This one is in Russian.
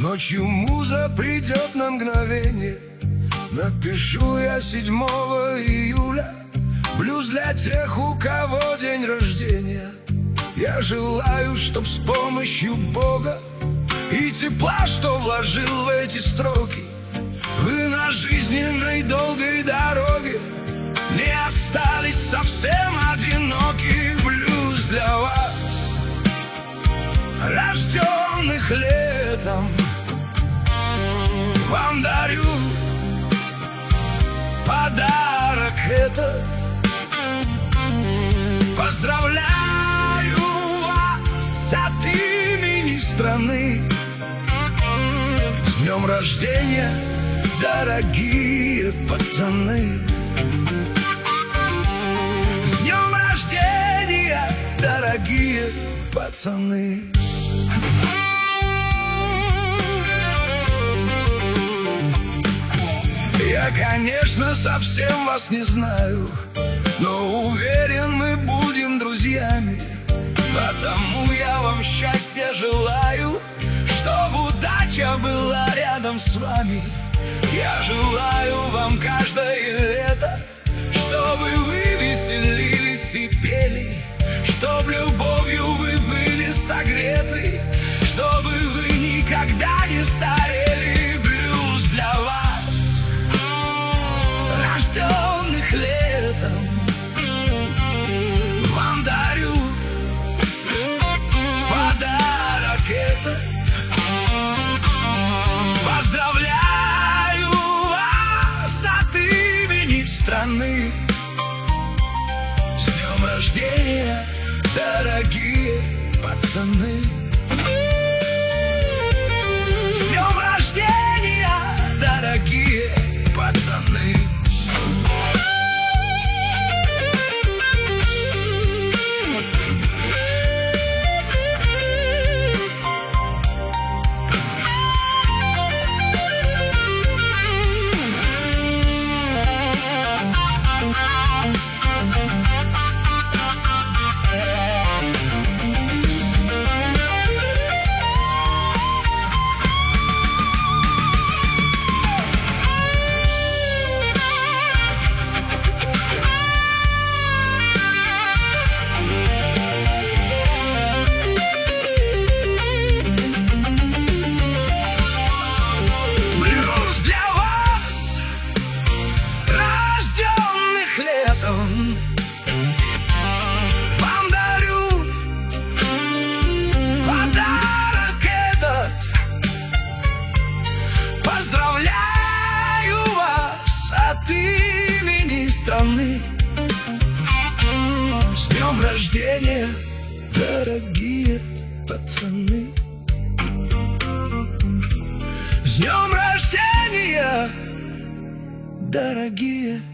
Ночью муза придет на мгновение. Напишу я 7 июля блюз для тех, у кого день рождения. Я желаю, чтоб с помощью Бога и тепла, что вложил в эти строки, вы на жизненной долгой дороге не остались совсем одиноки. Блюз для вас, рожденных летом, вам дарю подарок этот. Поздравляю вас от имени страны с днем рождения, дорогие пацаны. С днем рождения, дорогие пацаны. Я, конечно, совсем вас не знаю, но уверен, мы будем друзьями. Потому я вам счастья желаю, чтобы удача была рядом с вами. Я желаю вам каждое лето, чтобы вы веселились и пели, чтоб любовью вы были согреты, чтобы вы никогда не старели. Блюз для вас, рожденных летом, вам дарю подарок этот. Поздравляю вас от имени страны с днем рождения, дорогие пацаны. С днем рождения, дорогие пацаны. Вам дарю подарок этот. Поздравляю вас от имени страны с днем рождения, дорогие пацаны. С днем рождения, дорогие